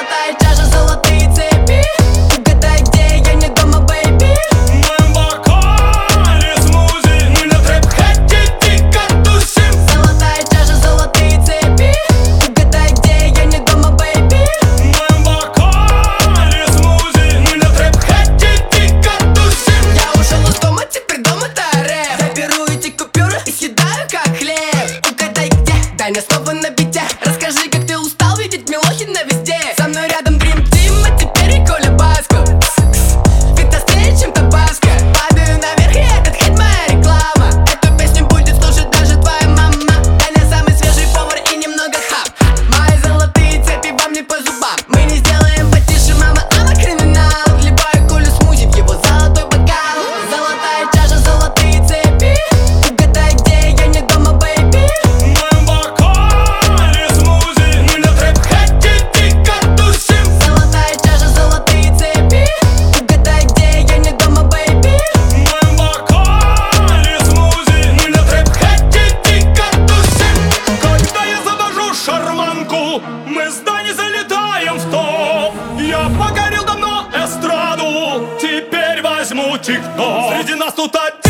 Золотая чаша, золотые цепи. Угадай, где я не дома, бэйби. В моем бокале смузи. Мы на трэп-хэте дико тусим. Золотая чаша, золотые цепи. Угадай, где я не дома, бэйби. В моем бокале смузи. Мы на трэп-хэте дико тусим. Я ушел из дома, теперь дома-то рэп. Заберу эти купюры и съедаю как хлеб. Угадай, где? Дай мне снова на бите. Расскажи, как ты устал видеть Милохина везде. Со мной рядом Dream Team, а теперь и Коля Басков. Ведь острее, чем табаско. Падаю наверх, и этот хит моя реклама. Эту песню будет слушать даже твоя мама. Таня самый свежий повар и немного хап. Мои золотые цепи вам не по зубам. Мы не сделаем потише, мама, она криминал. Вливаю Колю смузи в его золотой бокал. Золотая чаша, золотые цепи. Угадай, где я не дома, бэйби. В моем бокале смузи. Мы на трэп-хэте дико тусим. Золотая чаша, золотые цепи. Угадай, где я не дома, бэйби. В моем бокале смузи. Мы на трэп-хэте дико тусим. Когда я завожу шарманку, мы с Даней залетаем в топ. Я покорил давно эстраду, теперь возьму тик-топ. Среди нас тут один